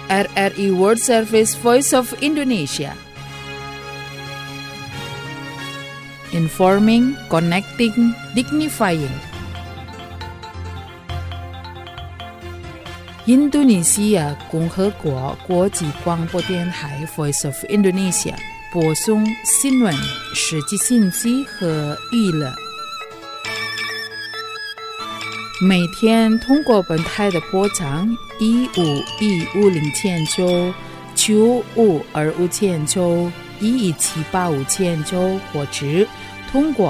RRI World Service Voice of Indonesia. Informing, connecting, dignifying. Indonesia 共和国国际广播电台 Voice of Indonesia 播送新闻、实际信息和娱乐。每天通过本台的波长15150千兆、9525千兆、11785千兆，或者通过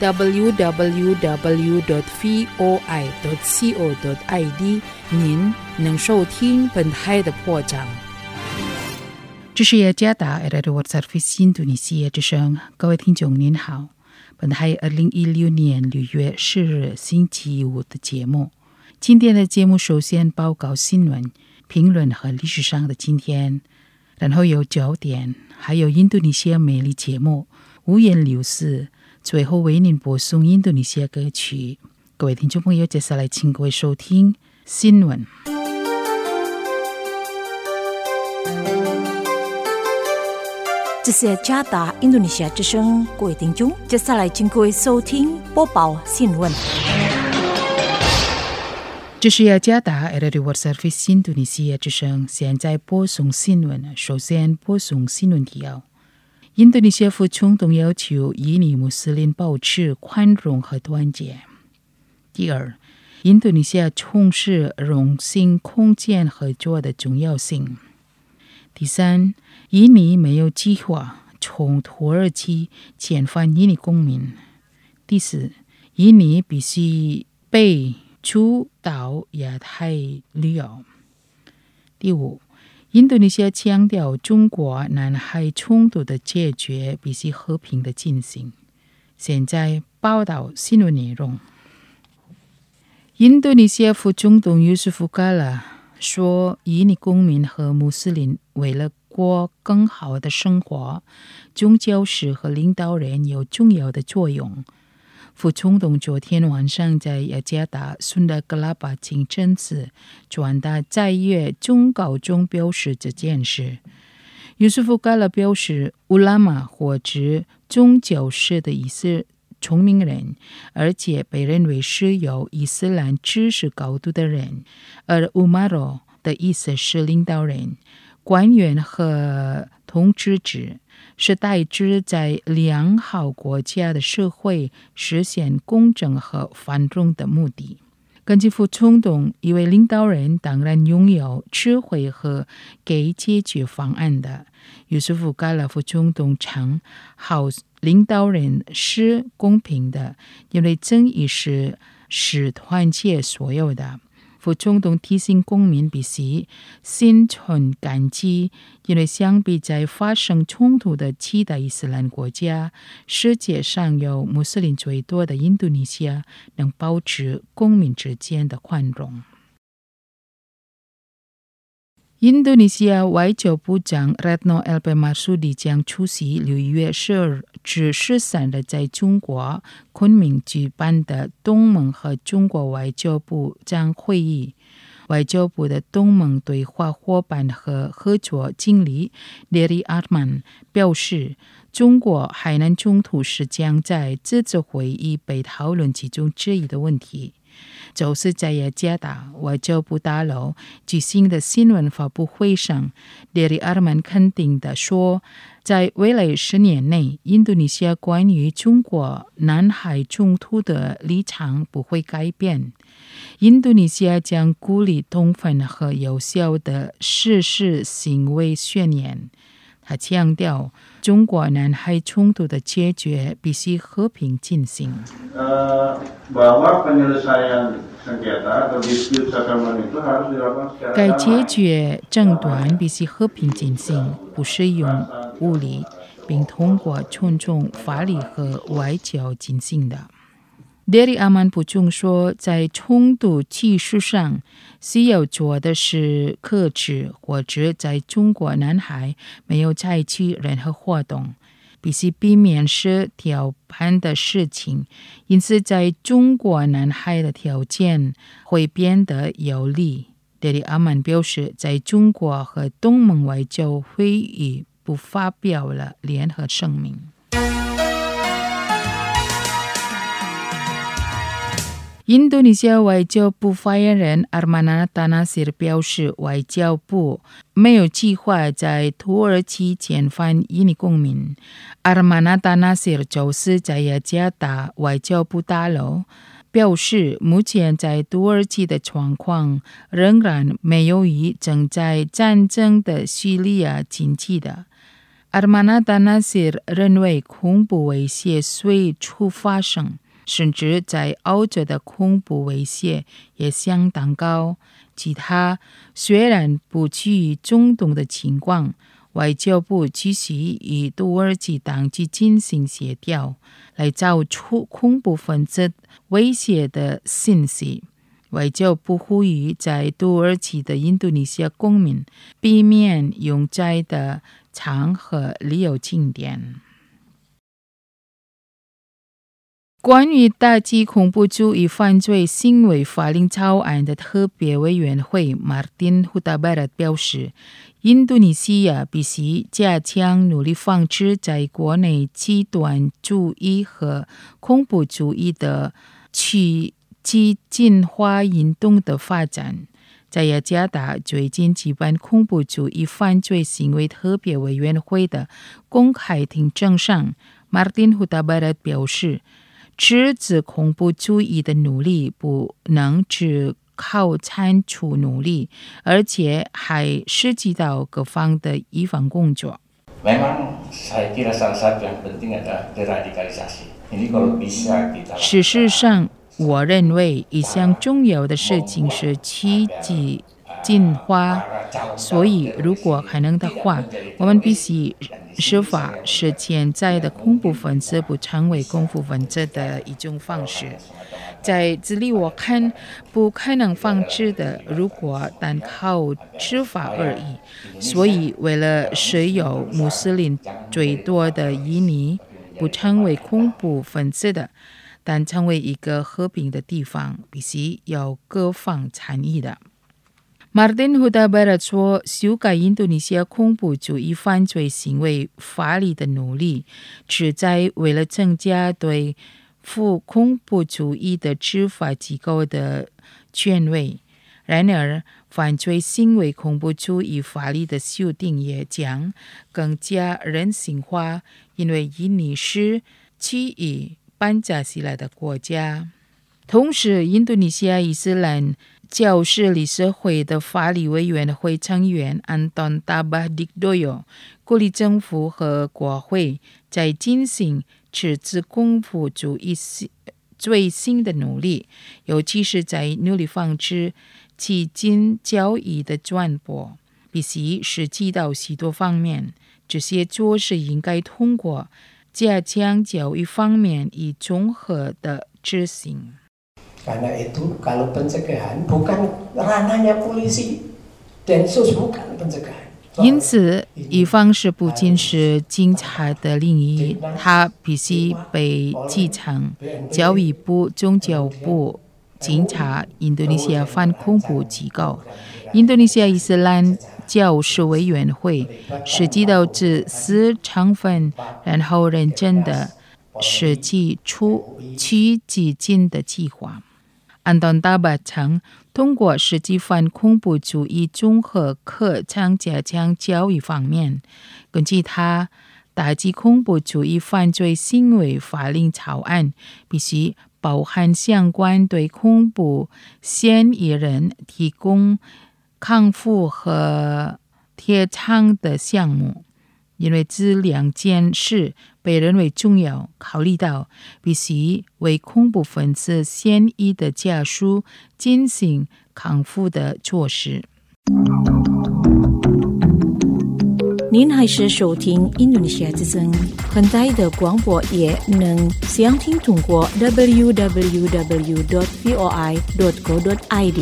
www.voi.co.id 您能收听本台的播讲。这是雅加达 RRI World Service 印度尼西亚之声，各位听众您好，本台2016年6月10日星期五的节目。今天的节目首先报告新闻、评论和历史上的今天，然后有焦点，还有印度尼西亚美丽节目五颜六色，最后为您播送印度尼西亚歌曲。各位听众朋友，接下来请各位收听新闻。 这是雅加达印度尼西亚之声，各位听众，接下来请各位收听播报新闻。 这是雅加达 RRI World Service 印度尼西亚之声，现在播送新闻。首先播送新闻提要：印度尼西亚副总统要求印尼穆斯林保持宽容和团结。第二，印度尼西亚重视融性空间合作的重要性。第三，印尼没有计划从土耳其遣返印尼公民。第四，印尼必须被主导亚太旅游。第五，印度尼西亚强调中国南海冲突的解决必须和平的进行。现在报道新闻内容。印度尼西亚副总统尤苏夫·卡拉说，印尼公民和穆斯林为了过更好的生活，宗教师和领导人有重要的作用。副总统昨天晚上在雅加达孙达格拉巴清真寺传达在粤中高中表示这件事。尤苏夫·卡拉表示，乌拉玛或者宗教师的意思聪明人，而且被认为是有伊斯兰知识高度的人，而乌马罗的意思是领导人、官员和统治者，是代指在良好国家的社会实现公正和繁荣的目的。根据副总统，一位领导人当然拥有智慧和给解决方案的。尤苏夫·卡拉副总统称，好领导人是公平的，因为正义是团结所有的。副总统提醒公民必须心存感激，因为相比在发生冲突的其他伊斯兰国家，世界上有穆斯林最多的印度尼西亚能保持公民之间的宽容。印度尼西亚外交部长 Retno LP Marsudi 将出席6月12至13日在中国昆明举办的东盟和中国外交部长会议。外交部的东盟对话伙伴和合作经理 Dery Arman 表示，中国海南冲突是将在这次会议被讨论其中之一的问题。就是在雅加达外交部大楼举行的新闻发布会上， Dery Arman 肯定地说，在未来10年内，印度尼西亚关于中国南海冲突的立场不会改变。印度尼西亚将鼓励充分和有效的实施行为宣言。他强调，中国南海冲突的解决必须和平进行。该解决争端必须和平进行，不使用武力，并通过尊重法律和外交进行的。Dery Arman 补充说，在冲突技术上需要做的是克制，或者在中国南海没有采取任何活动，必须避免是调判的事情，因此在中国南海的条件会变得有利。 德里阿曼表示，在中国和东盟外交会议不发表了联合声明。印度尼西亚外交部发言人阿马纳达纳西尔表示，外交部没有计划在土耳其遣返印尼公民。阿马纳达纳西尔周四在雅加达外交部大楼表示，目前在土耳其的状况仍然没有与正在战争的叙利亚经济的。阿马纳达纳西尔认为，恐怖威胁随处发生，甚至在澳洲的恐怖威胁也相当高。其他虽然不基于中东的情况，外交部继续与土耳其当局进行协调，来找出恐怖分子威胁的信息。外交部呼吁在土耳其的印度尼西亚公民避免用在的场合旅游景点。关于打击恐怖主义犯罪行为法令草案的特别委员会马丁·胡达巴拉表示，印度尼西亚必须加强努力防止在国内极端主义和恐怖主义的去激进化运动的发展。在雅加达最近举办恐怖主义犯罪行为特别委员会的公开听证上，马丁·胡达巴拉表示，制止恐怖主义的努力不能只靠铲除努力，而且还涉及到各方的预防工作。 Memang saya kira salah satu yang penting adalah deradikalisasi. Ini kalau bisa kita 事实上，我认为一项重要的事情是去激进化，所以如果还能的话，我们必须设法使潜在的恐怖分子不成为恐怖分子的一种方式。在这里我看不可能防止的，如果单靠执法而已。所以为了使有穆斯林最多的印尼不成为恐怖分子的，但成为一个和平的地方，必须有各方参与的。马丁·胡达巴拉说，修改印度尼西亚恐怖主义犯罪行为法律的努力，旨在为了增加对付恐怖主义的执法机构的权威。然而，犯罪行为恐怖主义法律的修订也将更加人性化，因为印尼是基于班加西来的国家。同时，印度尼西亚伊斯兰教士理事会的法律委员会成员安东达巴迪多尤鼓励政府和国会在进行制止恐怖主义最新的努力，尤其是在努力防止激进教义的传播，必须涉及到许多方面。这些措施应该通过加强教育方面以综合的执行。 Karena itu kalau pencegahan bukan ranahnya polisi Densus bukan pencegahan。 因此，预防是不仅是警察的领域，它必须被继承教育部、宗教部、警察、印度尼西亚反恐怖机构、印度尼西亚伊斯兰教士委员会，涉及到这4成分，然后认真的设计出去激进的计划。安东达巴称，通过实际反恐怖主义综合课程加强教育方面，根据他打击恐怖主义犯罪行为法令草案必须包含相关对恐怖嫌疑人提供康复和贴偿的项目。因为这2件事被认为重要，考虑到必须为恐怖分子嫌疑的家属进行康复的措施。 您还是收听印度尼西亚之声，很在的广播也能详听通过 www.voi.co.id。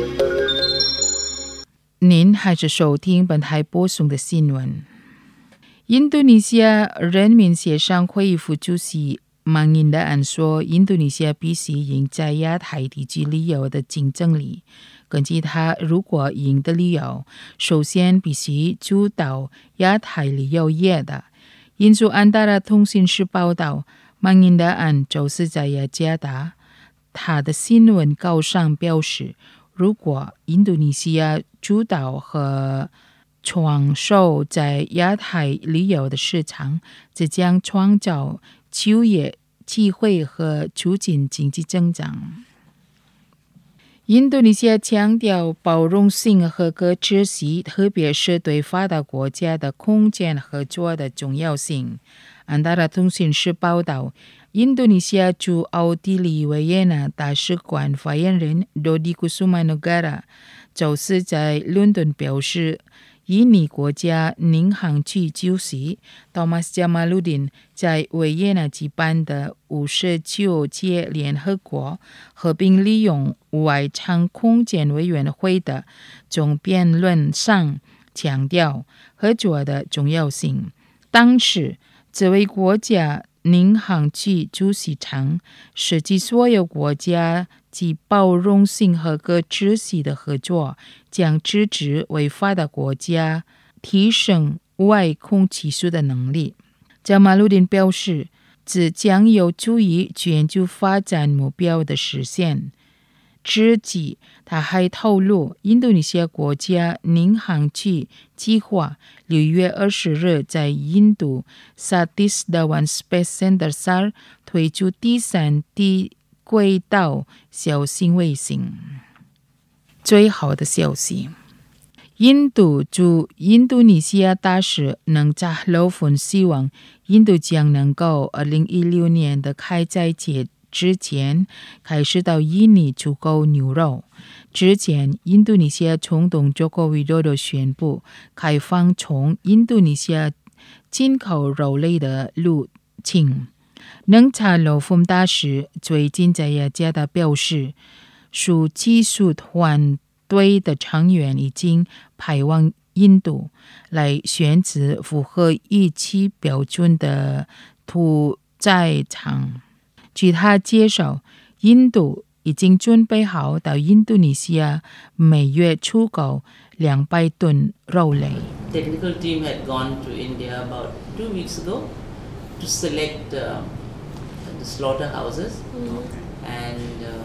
您还是收听本台播送的新闻。印度尼西亚人民协商会议副主席 mang Indaan 说，印度尼西亚必须赢在亚太地区旅游的竞争力。根据他，如果赢得旅游，首先必须主导亚太旅游业的。印度安达拉通讯社报道，mang Indaan 就是在雅加达，他的新闻稿上表示，如果印度尼西亚主导和创售在亚太旅游的市场，这将创造就业机会和促进经济增长。印度尼西亚强调包容性和可持续，特别是对发达国家的空间合作的重要性。安达拉通讯社报道，印度尼西亚驻奥地利维也纳大使馆发言人 Dodi Kusuma Negara 就是在伦敦表示，印尼国家民航局主席 Thomas Jamaluddin 在维也纳举办的59届联合国和平利用外舱空间委员会的总辩论上强调合作的重要性。当时，这位国家民航局主席称，涉及所有国家及包容性和可持续的合作，将支持为发达国家提升外空技术的能力。加马鲁丁表示，这将有助于全球发展目标的实现。之际，他还透露，印度尼西亚国家民航局计划6月20日在印度 Satish Dhawan Space Center 上推出第3低轨道小型卫星。最好的消息，印度驻印度尼西亚大使能扎洛夫希望，印度将能够2016年的开斋节之前开始到印尼出口牛肉。之前，印度尼西亚总统Joko Widodo宣布开放从印度尼西亚进口肉类的路径。能查洛夫大使最近在雅加达表示，属技术团队的成员已经派往印度来选择符合预期标准的屠宰场。据他介绍，印度已经准备好到印度尼西亚每月出口200吨肉类。 Technical team had gone to India about 2 weeks ago to select the slaughterhouses, and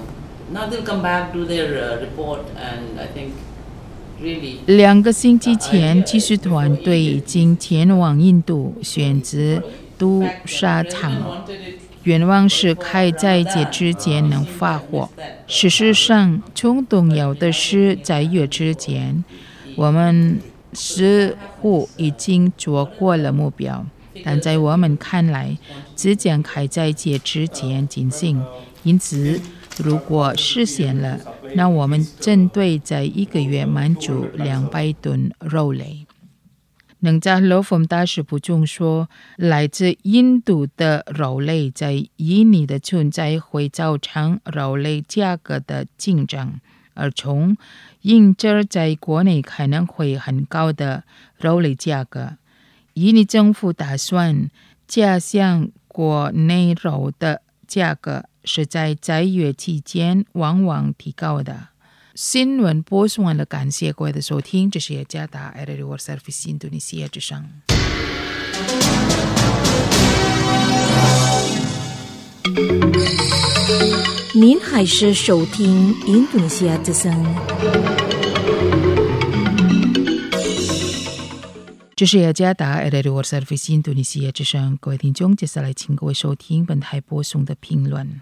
now they'll come back to their report, and I think really 2个星期前，技术团队已经前往印度选择屠杀场。愿望是开斋节之前能发货。事实上，更重要的是在月之前，我们似乎已经做过了目标，但在我们看来，只将开斋节之前进行。因此，如果实现了，那我们针对在1个月满足200吨肉类。能扎洛夫大使补充说，来自印度的肉类在印尼的存在会造成肉类价格的竞争，而从印制在国内可能会很高的肉类价格。印尼政府打算加强国内肉的价格，是在斋月期间往往提高的。新闻播送完了，感谢各位的收听，这是雅加达 RRI World Service 印度尼西亚之声。 您还是收听印度尼西亚之声。 这是雅加达 RRI World Service 印度尼西亚之声，各位听众，接下来请各位收听本台播送的评论。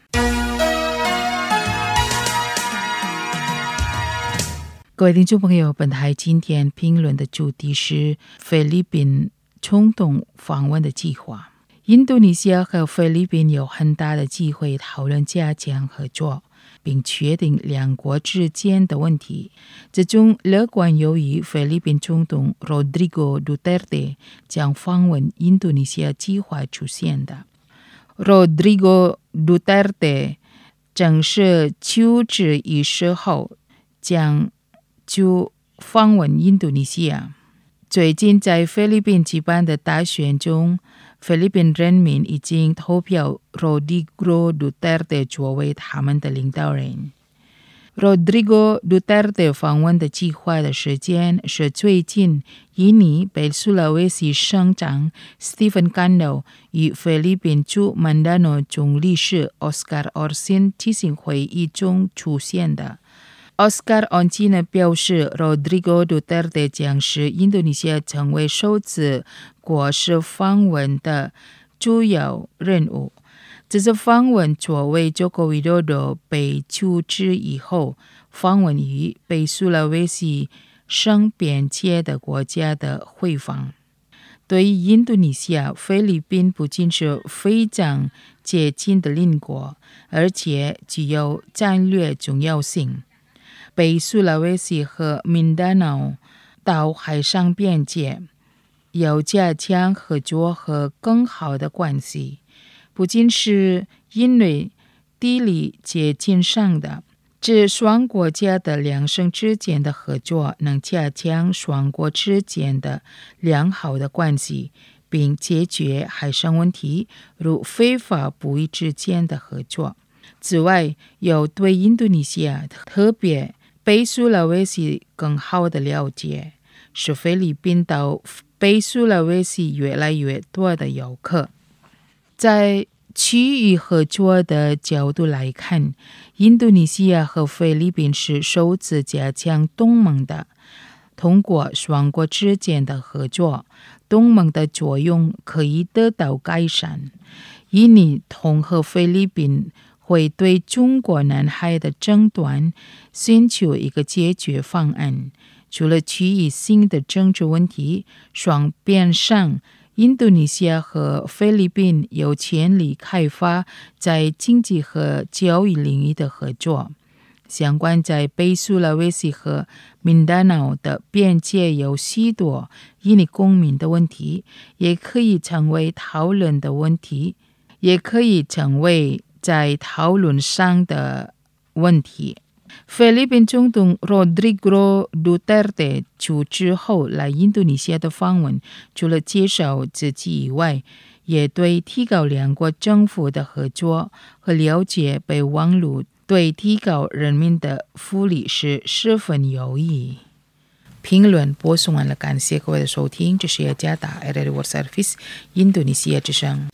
各位听众朋友，本台今天评论的主题是菲律宾总统访问的计划。印度尼西亚和菲律宾有很大的机会讨论加强合作，并确定两国之间的问题。这种乐观由于菲律宾总统 Rodrigo Duterte 将访问印度尼西亚计划出现的。Rodrigo Duterte 正式就职仪式后将就访问印度尼西亚。最近在菲律宾举办的大选中， 菲律宾人民已经投票 Rodrigo Duterte 作为他们的领导人。Rodrigo Duterte 访问的计划的时间是最近印尼北苏拉威西省长 Stephen Cando 与菲律宾驻曼达诺总领事 Oscar Orsin 进行会议中出现的。Oscar Orsin 表示 Rodrigo Duterte 将是印度尼西亚成为首次国事访问的主要任务。这次访问作为Joko Widodo被处置以后访问于北苏拉威西省边界的国家的回访。对于印度尼西亚，菲律宾不仅是非常接近的邻国，而且具有战略重要性。北苏拉威西和民达瑙到海上边界要加强合作和更好的关系。不仅是因为地理接近上的，这双国家的两省之间的合作能加强双国之间的良好的关系，并解决海上问题，如非法捕鱼之间的合作。此外，有对印度尼西亚，特别北苏拉威西更好的了解，使菲律宾到北苏拉威西越来越多的游客。在区域合作的角度来看，印度尼西亚和菲律宾是首次加强同盟的。通过双国之间的合作，同盟的作用可以得到改善。印尼同和菲律宾会对中国南海的争端寻求一个解决方案。除了区域性的政治问题，双边上印度尼西亚和菲律宾有潜力开发在经济和教育领域的合作。相关在北苏拉威西和民达瑙的边界有许多印尼公民的问题，也可以成为讨论的问题，也可以成为在讨论上的问题。菲律宾总统 Rodrigo Duterte 出之后来印度尼西亚的访问，除了介绍自己以外，也对提高两国政府的合作和了解备忘录对提高人民的福利是十分有益。评论播送完了，感谢各位的收听，这是雅加达 RRI World Service 印度尼西亚之声。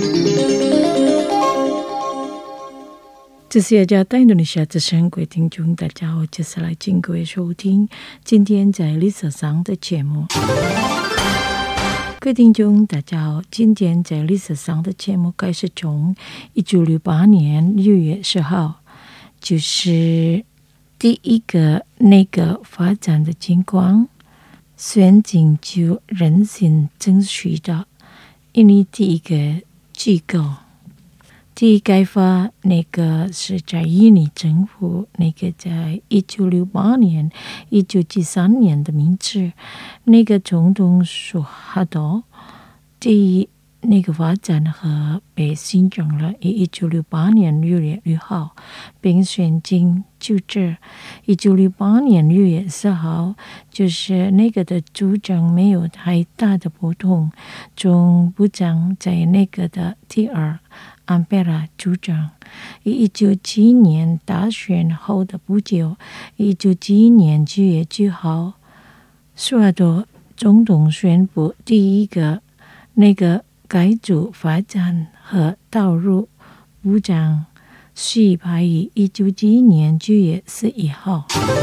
这是雅加达印度尼西亚之声，各位听众大家好，接下来请各位收听今天在历史上的节目。各位听众大家好，今天在历史上的节目开始从1968年6月10号，就是第一个那个发展的情况，选进就人行争取的印尼第一个机构。第一开发那个是在印尼政府，那个在1968年、1973年的名字，那个总统苏哈多第一那个发展和被新政了，于1968年6月6号，并选进就职。1968年6月4号，就是那个的主张没有太大的波动，总部长在那个的第二安贝拉主张。1971年大选后的不久，1971年9月9号，苏哈多总统宣布第一个那个改组发展和道路部长续派于1971年9月11号。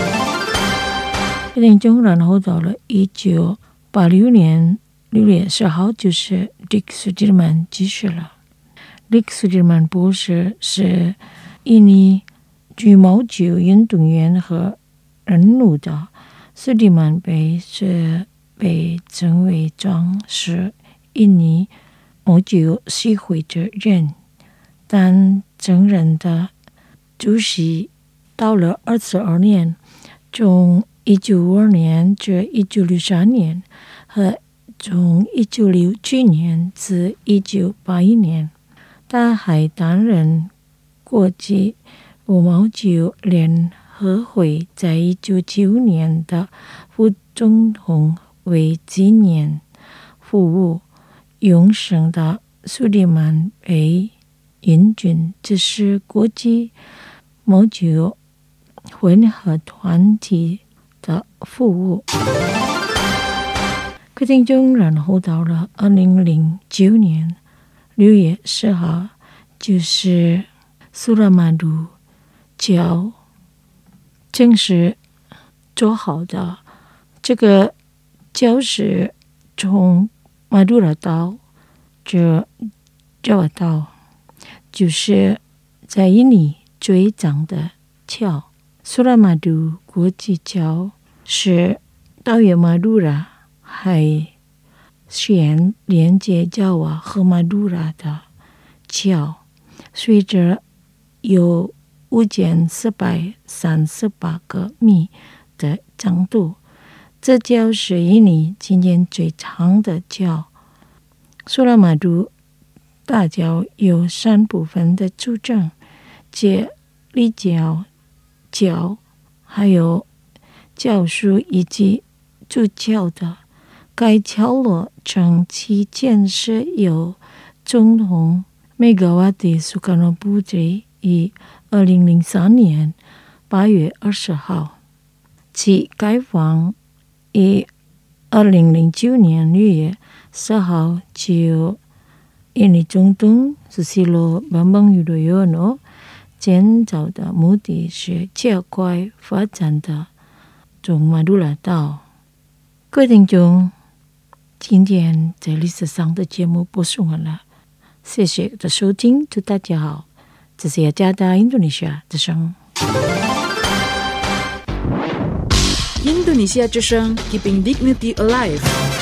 然后到了1986年6月10号，就是Dick Sudirman继续了。Dick Sudirman博士是印尼羽毛球运动员和人物的。Sudirman被称为壮士印尼毛球协会的人，但真正的主席到了22年，从1952年至1963年和从1967年至1981年，他还担任国际羽毛球联合会在1975年的副总统为纪念服务永生的苏利曼被允准这是国际某酒混合团体的服务。各位听众，然后到了2009年6月10号，就是苏拉马杜礁正式做好的。这个礁是从马杜拉岛这礁岛，就是在印尼最长的桥。苏拉马杜国际桥是岛屿马杜拉海线连接爪哇和马杜拉的桥，随着有5438个米的长度，这桥是印尼今年最长的桥。苏拉马杜大桥由3部分的组成，即立桥、桥还有桥树以及主桥的。该桥落长期建设由总统梅格瓦蒂苏卡诺布吉于2003年8月20号，其开放于2009年6月10号，就印尼总统Susilo Bambang Yudhoyono建造的目的是加快发展的中马杜拉岛。各位听众，今天在历史上的节目播送完了，谢谢的收听，祝大家好，这是雅加达印度尼西亚之声。 印度尼西亚之声 Keeping Dignity Alive。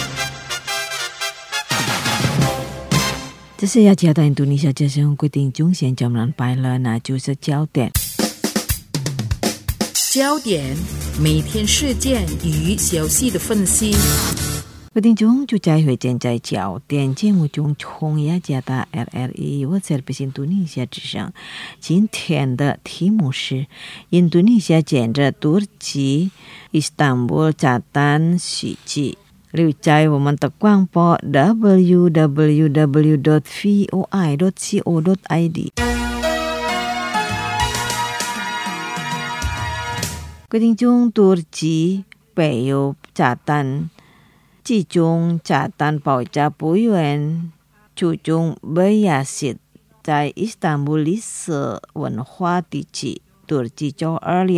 这是雅加达印度尼西亚之声，各位听众现在我们拜了，那就是焦点。 焦点，每天事件与消息的分析。 各位听众，就在会见在焦点节目中，从雅加达 RRI 我这边印度尼西亚之声。今天的题目是印度尼西亚建着土耳其伊斯坦布尔炸弹袭击。留在我们的广播 www.voi.co.id。各位听众，土耳其备有炸弹。其中炸弹爆炸不远途中贝亚西在伊斯坦布尔历史文化地区，土耳其就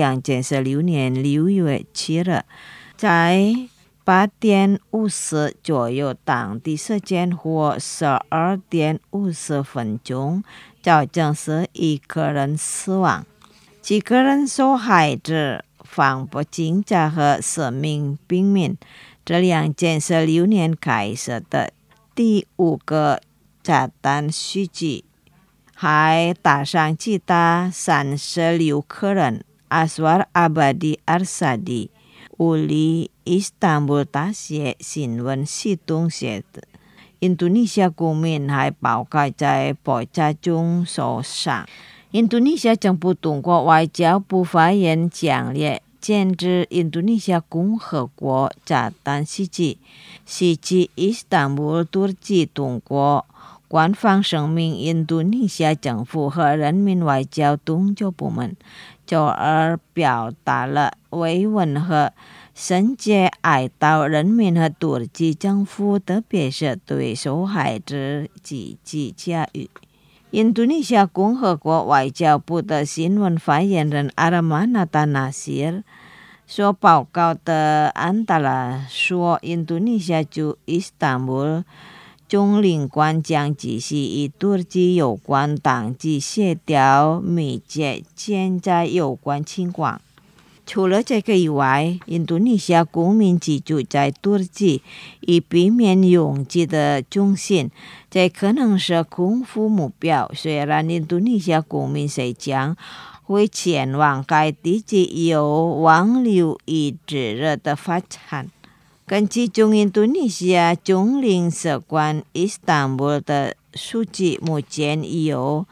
2016年6月7日在8点50左右当地时间或12点50分钟，造成11个人死亡，7个人受害者防不警察和4名平民。这2件是6年开始的第5个炸弹袭击，还打伤其他36个人。阿斯瓦尔阿巴迪阿萨迪乌里伊斯坦布尔大学新闻系统写的，印度尼西亚公民还包括在爆炸中受伤。印度尼西亚政府通过外交部发言强烈坚持印度尼西亚共和国炸弹袭击伊斯坦布尔土耳其通过官方声明，印度尼西亚政府和人民外交动作部门就而表达了慰问和深切哀悼人民和土耳其政府，特别是对受害者积极教育。印度尼西亚共和国外交部的新闻发言人阿拉曼纳达纳西尔所报告的安达拉说，印度尼西亚驻伊斯坦布尔总领馆将继续与土耳其有关当局协调密切监察有关情况。除了这个以外，印度尼西亚公民居住在土耳其以避免拥挤的中心，这可能是空腹目标。虽然印度尼西亚公民谁将会前往该地区有望留意炙热的发展。根据中印度尼西亚总领事馆伊斯坦布尔的数据，目前有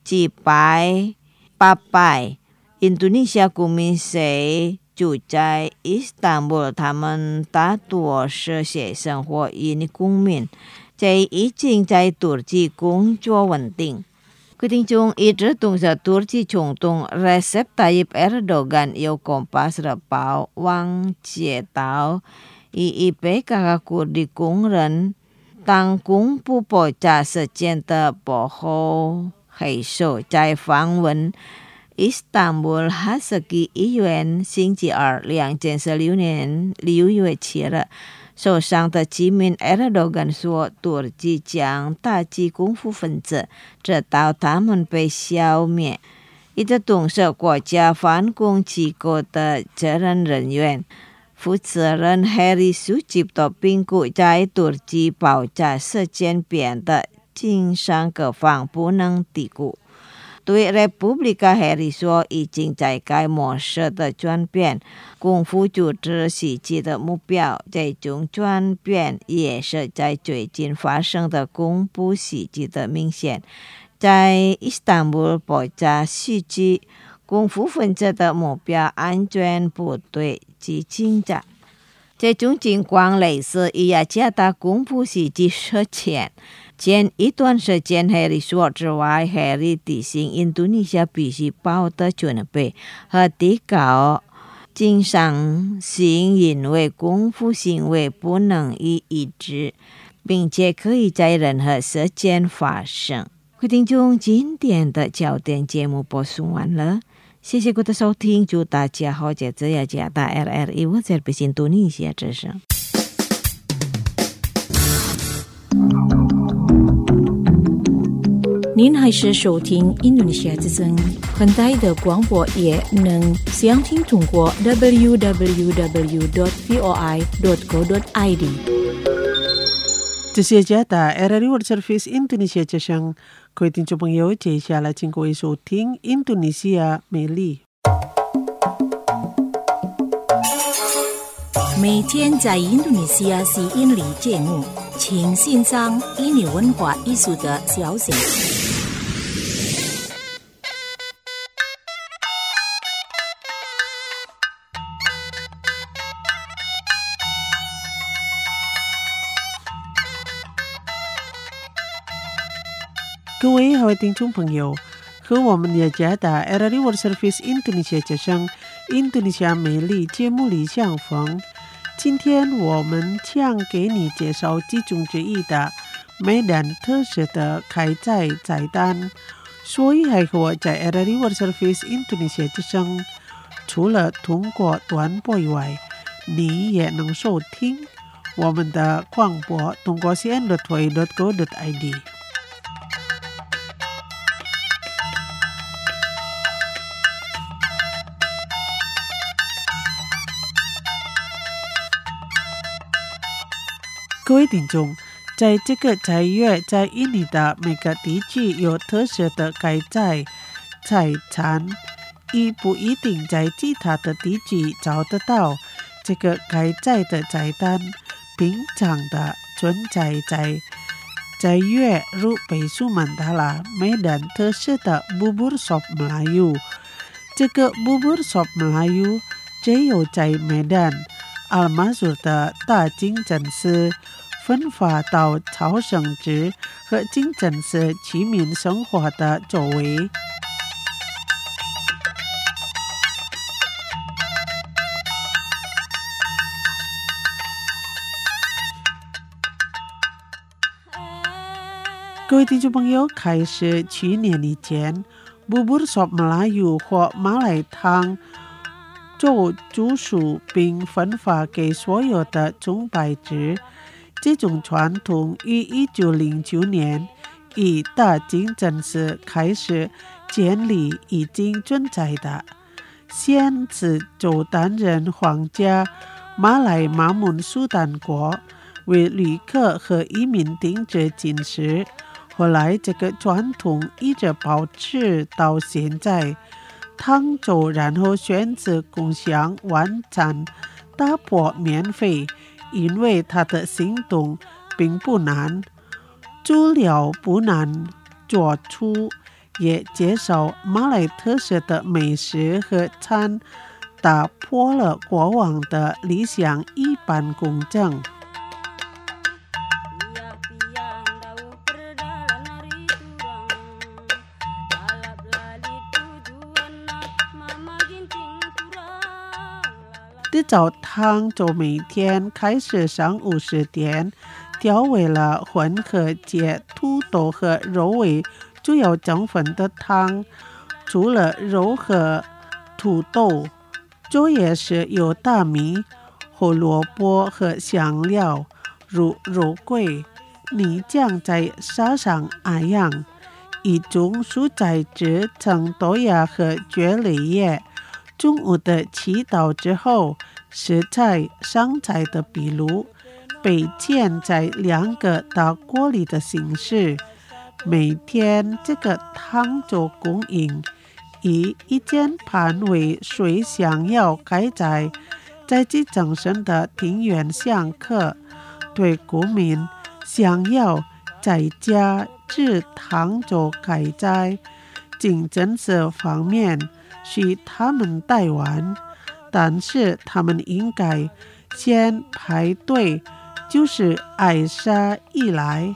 800印度尼西亚公民谁住在伊斯坦布尔，他们大多是学生或印尼公民。 这已经在土耳其工作稳定。各位听众，一直同着土耳其总统 Recep Tayyip Erdogan 有公巴斯的报往街道，以被各国的工人当公布爆炸事件的保护黑手在访问伊斯坦布尔哈萨克医院，星期二2016年6月7日受伤的居民 Erdogan 说，土耳其将打击恐怖分子，直到他们被消灭。一直同时国家反恐机构的责任人员负责人 Heri 接到评估，在土耳其爆炸事件变得经商各方不能低估。对 Republika Heri 说，已经在该模式的转变，功夫组织袭击的目标。这种转变也是在最近发生的恐怖袭击的明显。在伊斯坦布尔爆炸袭击，恐怖分子的目标安全部队及警察。这种情况类似于雅加达恐怖袭击事件。前一段时间 Heri 说之外 ，Heri 提醒印度尼西亚必须保持准备和提高经商性，因为恐怖行为不能予抑制，并且可以在任何时间发生。各位听众，今天的焦点节目播送完了，谢谢各位的收听，祝大家好日子，雅加达 RRI 我在北印度尼西亚之声。 您还是收听印度尼西亚之声，很大的广播也能详听通过 www.voi.co.id。 这是雅加达 RRI World Service 印度尼西亚之声，各位听众朋友，接下来请各位收听印度尼西亚美丽。 每天在印度尼西亚吸引力节目，请欣赏印尼文化艺术的消息。 各位好听众朋友，和我们雅加达 RRI World Service 印度尼西亚之声印度尼西亚美丽节目里相逢。今天我们将给你介绍其中之一的梅丹特色的开斋菜单，所以还和我在 RRI World Service 印度尼西亚之声，除了通过短波以外，你也能收听我们的广播，通过 cn.voi.go.id。各位听众，在这个斋月，在印尼的每个地区有特色的开斋菜餐，也不一定在其他的地区找得到这个开斋的菜单。平常的存在在斋月如北苏曼达拉梅丹特色的 bubur sop Melayu。这个 bubur sop Melayu 只有在梅丹阿马苏的大清真寺分发到朝圣者和清真寺居民生活的周围。各位听众朋友，开始去年以前 bubur sop Melayu 或马来汤做煮熟并分发给所有的崇拜者。这种传统于1909年以大清真寺开始建立，已经存在的。先是就担任皇家马来马mun苏丹国为旅客和移民订制进食，后来这个传统一直保持到现在。汤粥然后选择共享晚餐，打破免费，因为它的行动并不难，煮料不难做出，也介绍马来特色的美食和餐，打破了过往的理想一般公正。 澡汤就每天开始上午10点，调为了混合解土豆和肉为主要成分的汤。除了肉和土豆，这也是有大米、胡萝卜和香料，如肉桂、泥浆再撒上艾养，一种蔬菜质层豆芽和蕨类叶。中午的祈祷之后，食材上菜的比例被煎在2个大锅里的形式。每天这个汤就供应以一间盘为水想要开在其整身的庭院香客，对国民想要在家制汤就开在竞争色方面需他们带完，但是他们应该先排队，就是艾莎一来。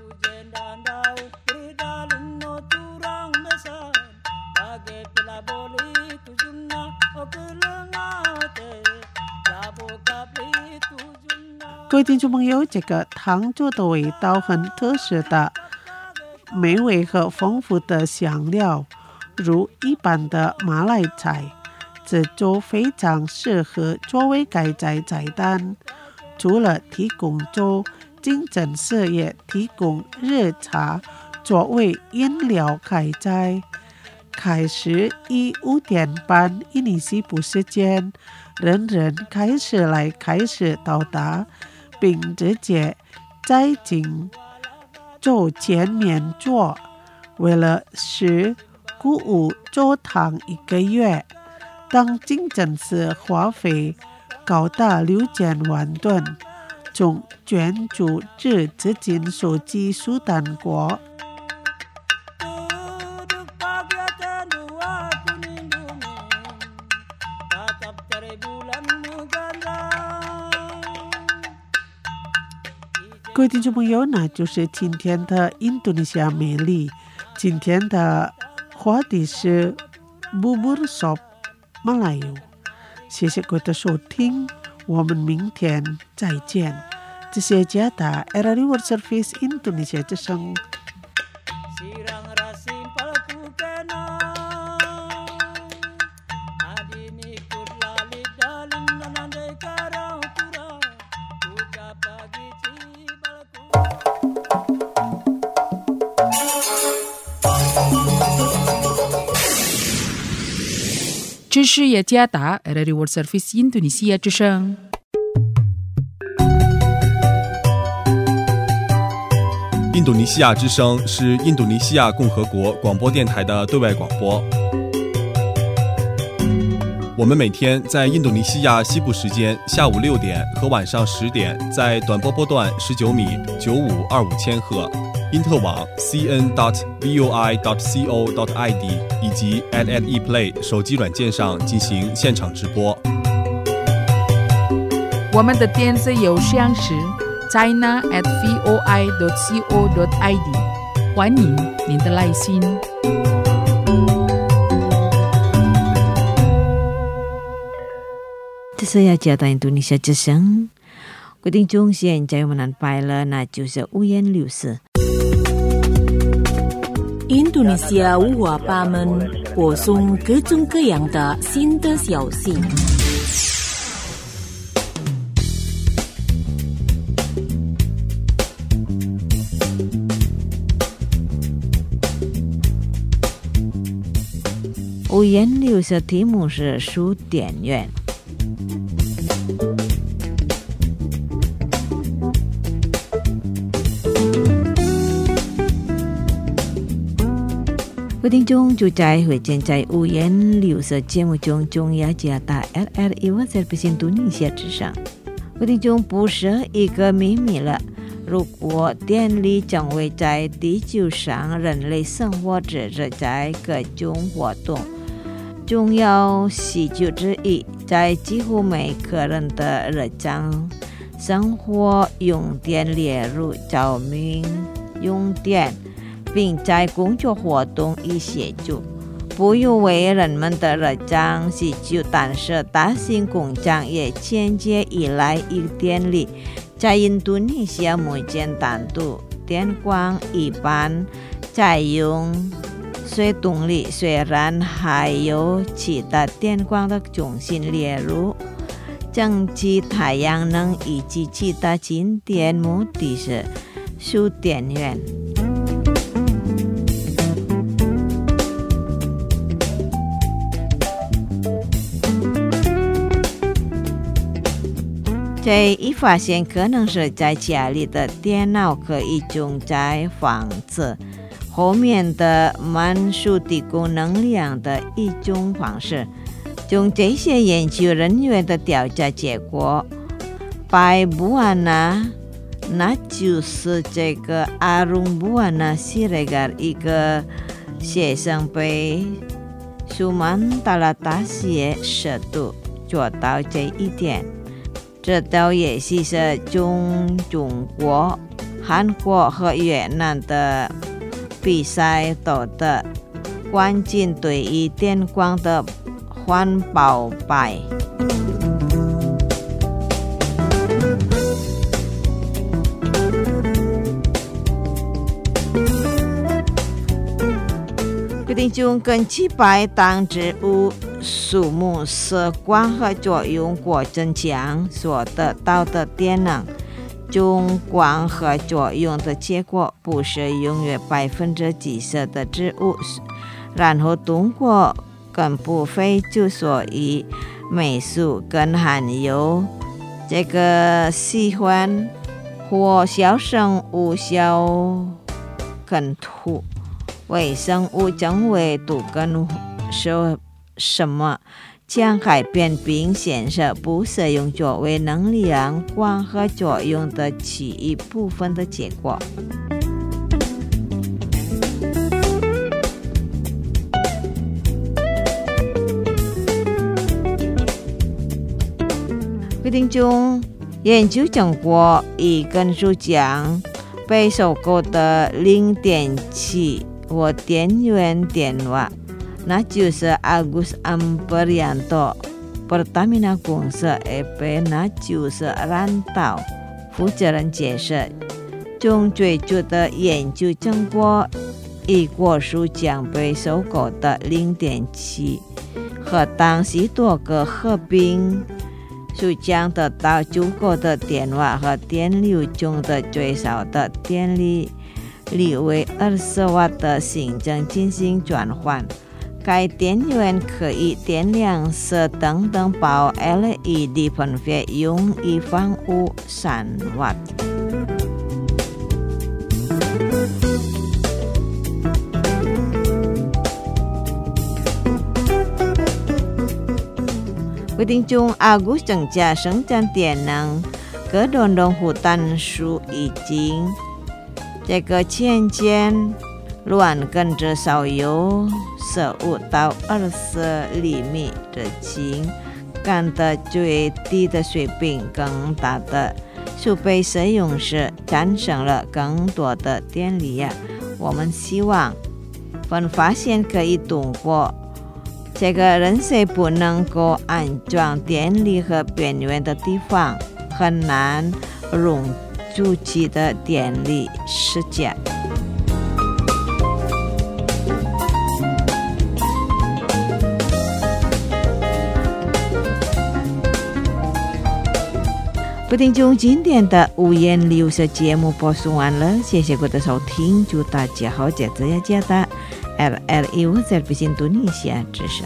各位听众朋友，这个汤做的味道很特色的，美味和丰富的香料，如一般的马来菜，这就非常适合作为开斋菜单。除了提供粥，金针社也提供热茶作为饮料开斋。开始以5点半印尼西部时间，人人开始到达，并直接在进粥前面做。为了使鼓舞粥汤1个月，当金针社花费高达6000万吨，从捐助至资金收集苏丹国。各位听众朋友，那就是今天的印度尼西亚美丽。今天的话题是 Bubur Sop Melayu。谢谢各位的收听，我们明天再见。这是加达 RRI World Service Indonesia 之声。 这是雅加达 RRI World Service Indonesia 之声。 印度尼西亚之声是印度尼西亚共和国广播电台的对外广播。我们每天在印度尼西亚西部时间下午6点和晚上10点，在短波波段19米9525千赫。因特网 cn.voi.co.id 以及 @eplay 手机软件上进行现场直播。 我们的电子邮箱是 china@voi.co.id， 欢迎您的来信。 这是雅加达印度尼西亚之声。各位听众，现在我们安排了，那就是五颜六色。 印度尼西亚五花八门，播送各种各样的新的消息。 五颜六色题目是书店员。各位听众，就在会见在五颜六色节目中，中雅加达 RRI World Service Indonesia 之上。各位听众，不是一个秘密了。如果电力成为在地球上人类生活之日在各种活动重要需求之一，在几乎每个人的日常生活用电列入照明用电，并在工作活动以协助。 不有为人们的热衷是就但是大型工厂也间接依赖电力。在印度尼西亚目前单独电光一般采用水动力，虽然还有其他电光的中心，例如蒸汽、太阳能以及其他经典目的是输电源。这一发现可能是在家里的电脑可以用在房子后面的慢速提供能量的一种方式。从这些研究人员的调查结果，拜布安娜，那就是这个阿隆布安娜西雷格一个学生被苏曼达拉大学试图做到这一点。这倒也是中国、韩国和越南的比赛夺得冠军对于电光的环保牌。决定中跟700当植物树木是光合作用过程强所得到的电能。中光合作用的结果不是永远90%的植物，然后通过根部废除，所以霉素跟含有这个细环或小生物小根土微生物将会都跟说什么将改变并显示不使用作为能量光合作用的其一部分的结果。规定中研究成果以根数将被收购的零电器或电源电话，那就是 Agus Amprianto Pertamina 公司 EP， 那就是蓝岛负责人解释，中最初的研究成果以果树将被收购的零电器和当时多个合并树将得到足够的电话和电流中的最少的电力为20瓦的行政进行转换。该电源可以点亮色灯等包 LED 喷费用以防污3瓦。规定中 Agus 增加生产电能，各种农户单数已经这个渐渐乱跟着少有15到20厘米的氢干的最低的水平，更大的储备使用时产生了更多的电力。我们希望发现可以通过这个人类不能够安装电力和边缘的地方很难容主机的电力世界。不听中今天的五颜六色节目播送完了，谢谢各位的收听，祝大家好，节日节的 RRI Service Indonesia 之声。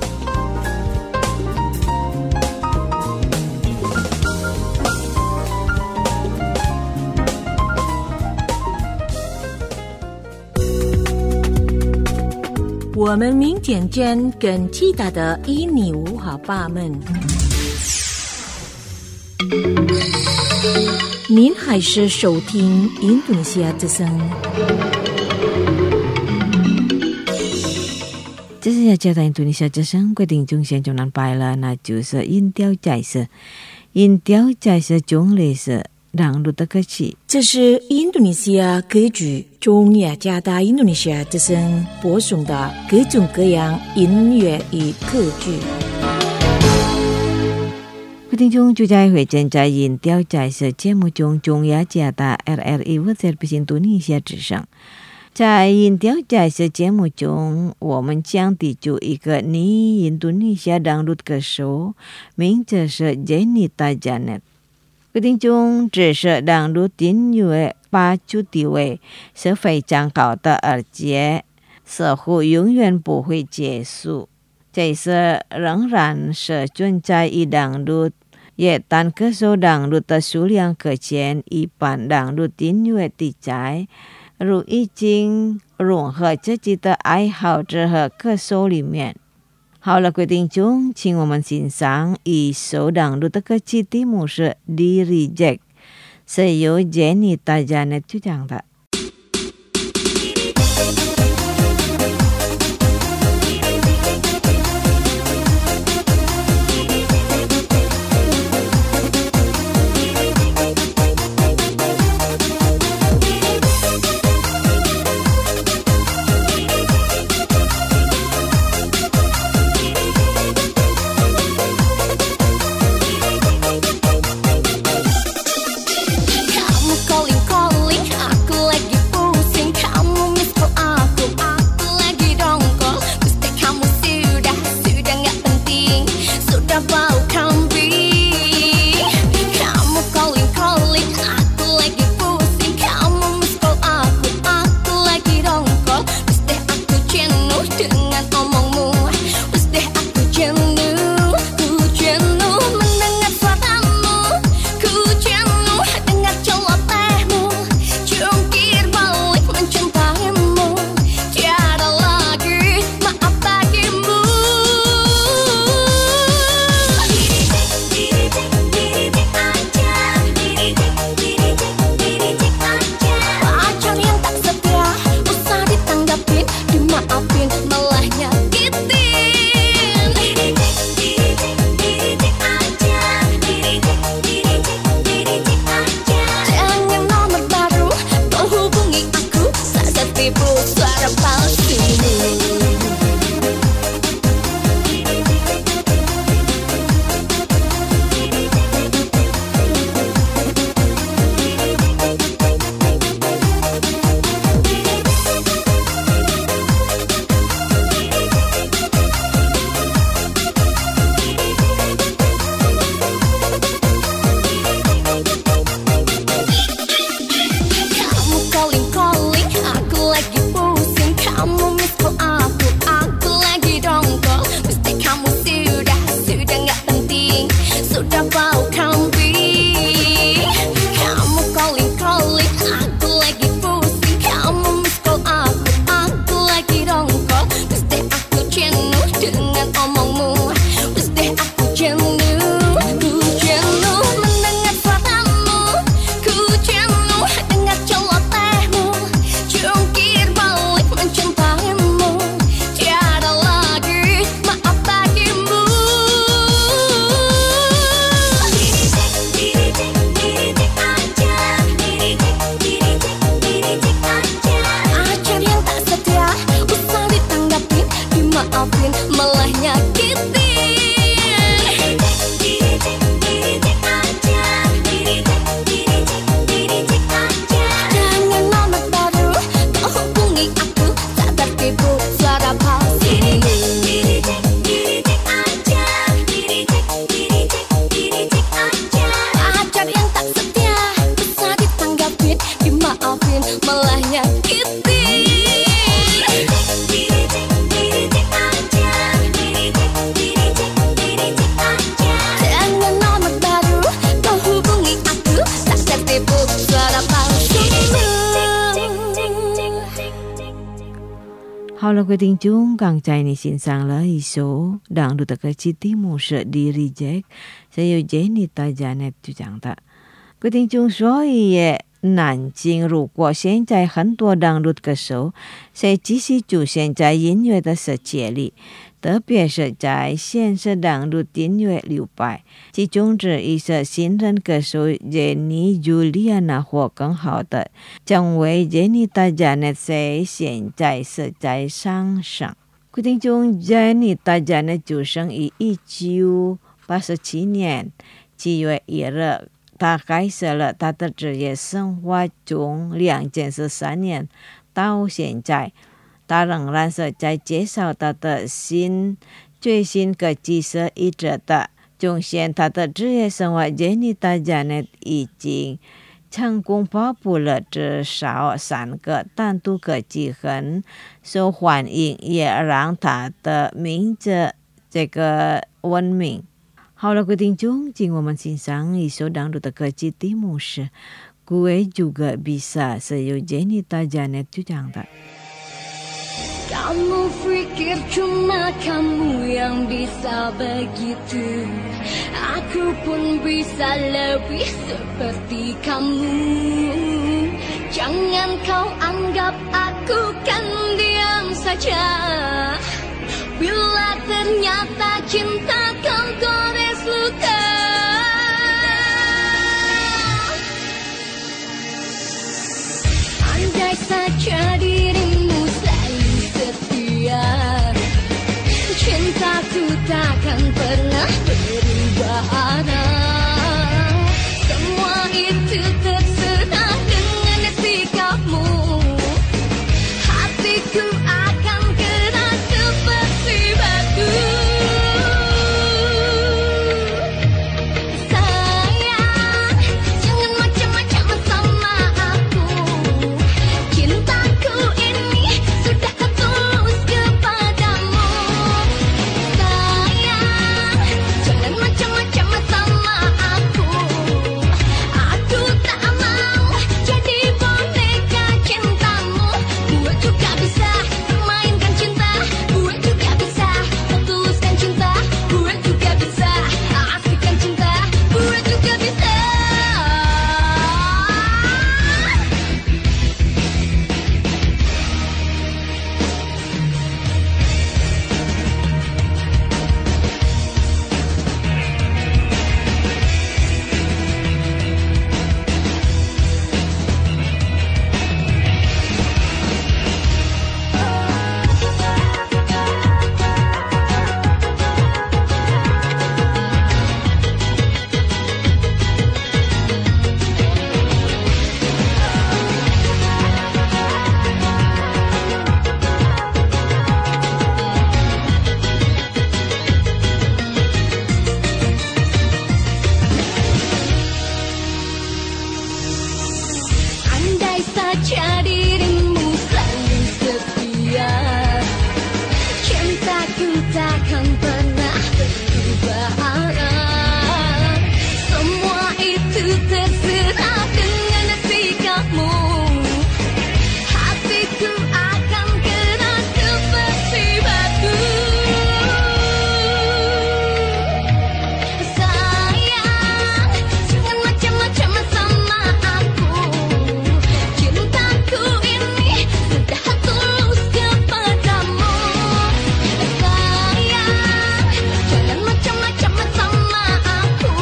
我们明天见，跟其他的印尼文好爸们。您还是收听印度尼西亚之声。 这是要接到印度尼西亚之声，规定中现中南拜了，那就是音调在是，音调在是中类是让路的歌曲。 这是印度尼西亚歌剧中雅加达印度尼西亚之声播送的各种各样音乐与歌剧。 各位听众，就在会正在音调在这节目中，中雅加达 RRI World Service 印度尼西亚之声。在音调在这节目中，我们将提出一个女印度尼西亚让路歌手，名字是 Janita Janet。各位听众，这是让路音乐发出地位是非常高的，而且似乎永远不会结束。这是仍然是存在于让路乐坛歌手让路的数量可见一般让路音乐题材，如已经融合自己的爱好者和歌手里面。好了，各位听众，请我们欣赏一首让路的歌曲，题目是 The Reject， 是由 Janita Janet 主唱的。好了，各位听众，刚才你欣赏了一首让路的歌曲，题目是 The Reject， 是由 Janita Janet 主唱的。各位听众，所以也难禁，如果现在很多让路歌手是继续出现在音乐的世界里， 特别是在现实当中订阅留白，其中之一是新人歌手Jenny Juliana或更好的成为 Jenita Janet 在现在是在上升。各位听众 Jenita Janet 出生于1987年7月1日，他开始了他的职业生活从2013年到现在，他仍然是在介绍他的最新科技是一直的贡献。他的职业生活 Jenita Janet 已经成功发布了至少3个单独科技很受欢迎，也让他的名字这个闻名。好了，各位听众，请我们欣赏一首当中的科技题目是 Gue Juga Bisa 是由 Jenita Janet 主唱的。 Kamu pikir cuma kamu yang bisa begitu, aku pun bisa lebih seperti kamu. Jangan kau anggap aku kan diam saja, bila ternyata cinta kau gores luka. Andai saja dirimu selalu setia, cintaku takkan pernah berubah arah. Semua itu terserah dengan sikapmu, hatiku akan keras seperti batu. Sayang, jangan macam-macam sama aku, cintaku ini sudah tulus kepadamu. Sayang, jangan macam-macam sama aku tak mau jadi boneka cintamu. Gue juga bisa memainkan cinta, gue juga bisa metuluskan cinta, gue juga bisa asihkan cinta, gue juga bisa. Andai saja dirimu selalu setia, cintaku takkan pernah berubah arah. Semua itu terserah dengan sikapmu, hatiku akan keras seperti batu. Sayang, jangan macam-macam sama aku, cintaku ini sudah tulus kepadamu. Sayang, jangan macam-macam sama aku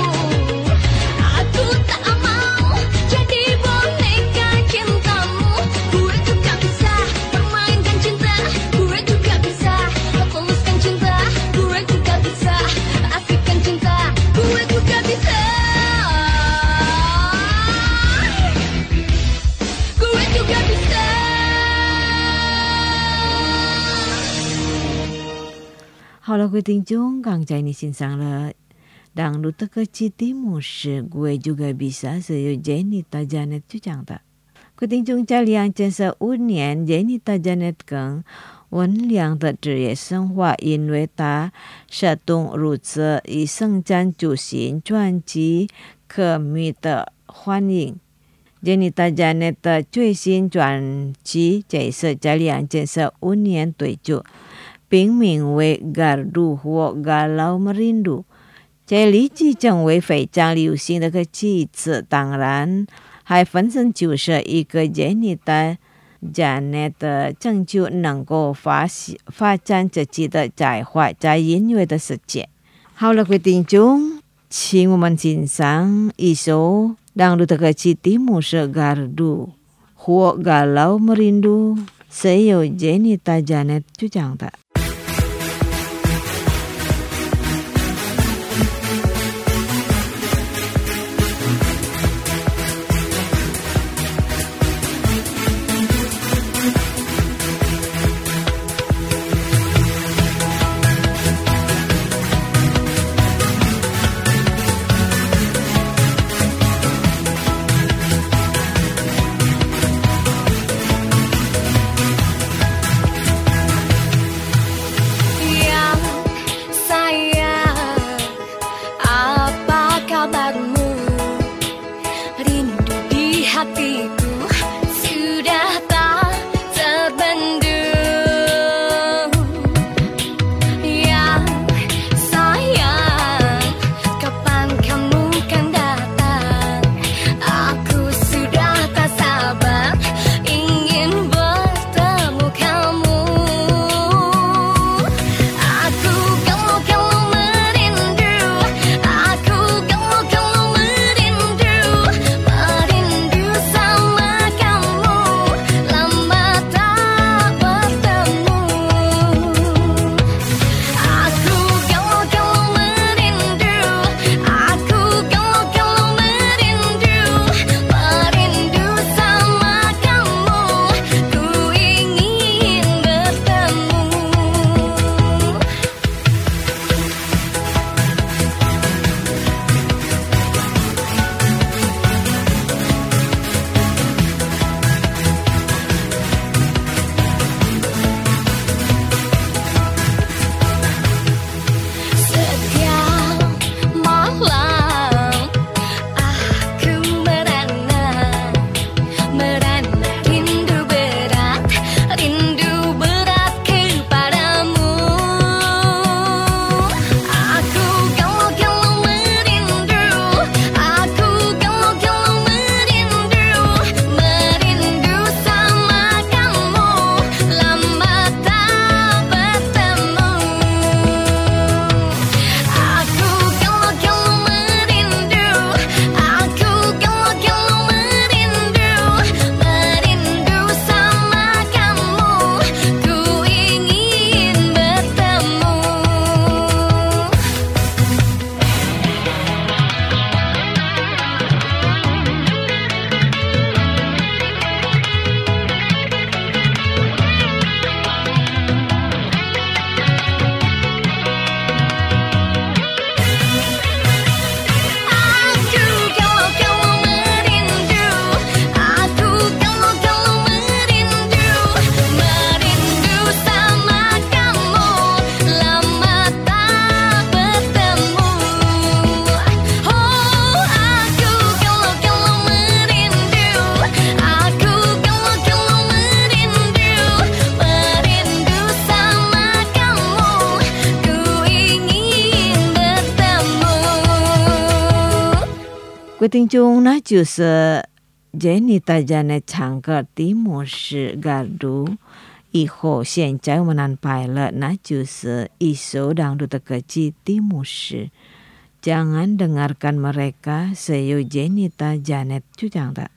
tak mau jadi boneka cintamu. Gue juga bisa memainkan cinta, gue juga bisa metuluskan cinta, gue juga bisa asihkan cinta, gue juga bisa. Gue juga bisa. 好了，各位听众，刚才你欣赏了当路的科技题目是 Gue Juga Bisa 是由 Jenita Janet 主唱的。各位听众，在2015年 Jenita Janet 更温良的职业生活，因为他始终如此以生产主新专辑可密的欢迎。Jenita Janet 的最新专辑这是在2015年推出，并名为 Gardu 或 Galau Merindu。这立即成为非常流行的个句子，当然还本身就是一个 Jenita Janet 正就能够发展自己的才华，在音乐的世界。好了，各位听众，请我们欣赏一首dangdut kecil Timur Gardu Huok Galau Merindu Saya Jenita Janet Cujang tak. Quý聽眾呢，就是 Jenita Janet 唱歌題目是 Gardu， 以後現在我們安排了，那就是一首dangdut kecil題目是 Jangan dengarkan mereka, saya Jenita Janet Cujang tak.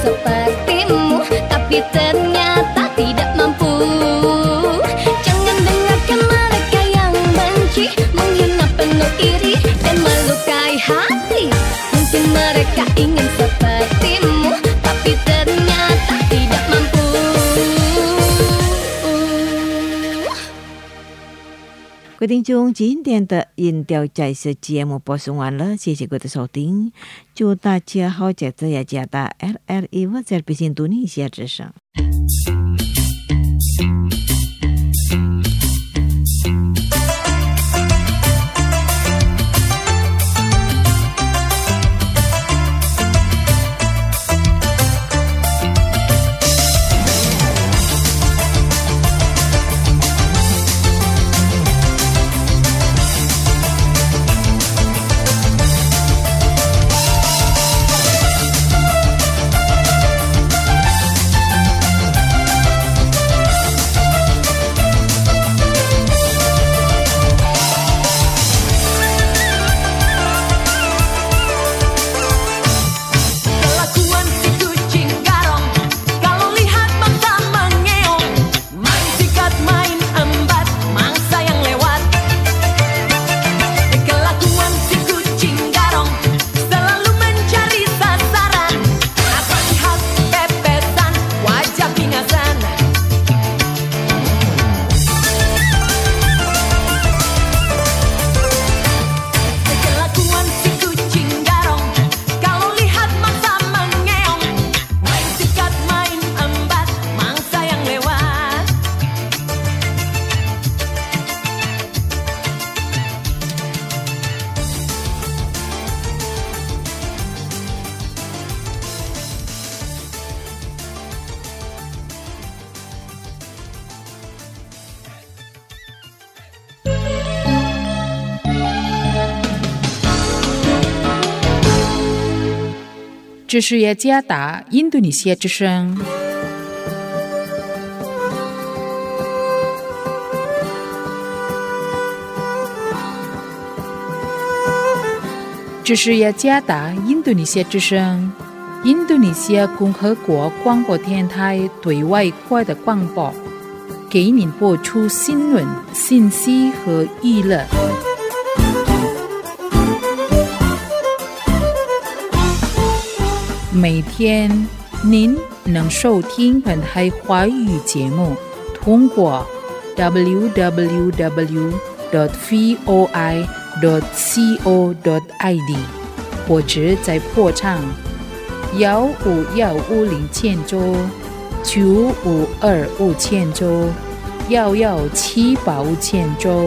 sepertimu, tapi ternyata tidak mampu. Jangan dengarkan mereka yang benci, menghina, penuh iri dan melukai hati. Mungkin mereka ingin sepertimu, tapi ternyata tidak mampu. 各位听众，今天的音调在此节目播送完了，谢谢各位的收听，祝大家好节日雅加达 RRI World Indonesia 之声。 这是雅加达印度尼西亚之声。这是雅加达印度尼西亚之声，印度尼西亚共和国广播电台对外国的广播，给您播出新闻、信息和娱乐。每天您能收听本台华语节目，通过 www.voi.co.id 或者在波长15150周、95250周、11785周。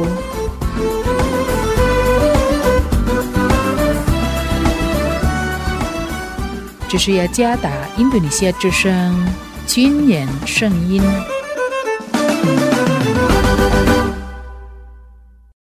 这是雅加达印度尼西亚之声军人声音。